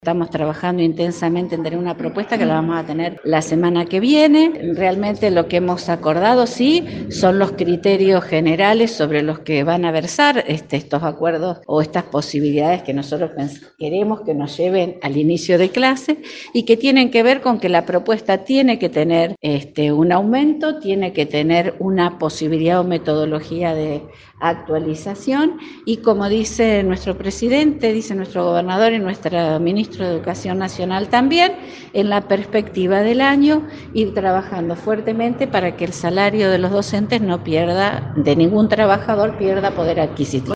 Estamos trabajando intensamente en tener una propuesta que la vamos a tener la semana que viene. Realmente lo que hemos acordado, sí, son los criterios generales sobre los que van a versar estos acuerdos o estas posibilidades que nosotros queremos que nos lleven al inicio de clase y que tienen que ver con que la propuesta tiene que tener un aumento, tiene que tener una posibilidad o metodología de actualización y, como dice nuestro presidente, dice nuestro gobernador y nuestro ministro de Educación Nacional también, en la perspectiva del año, ir trabajando fuertemente para que el salario de los docentes no pierda, de ningún trabajador pierda poder adquisitivo.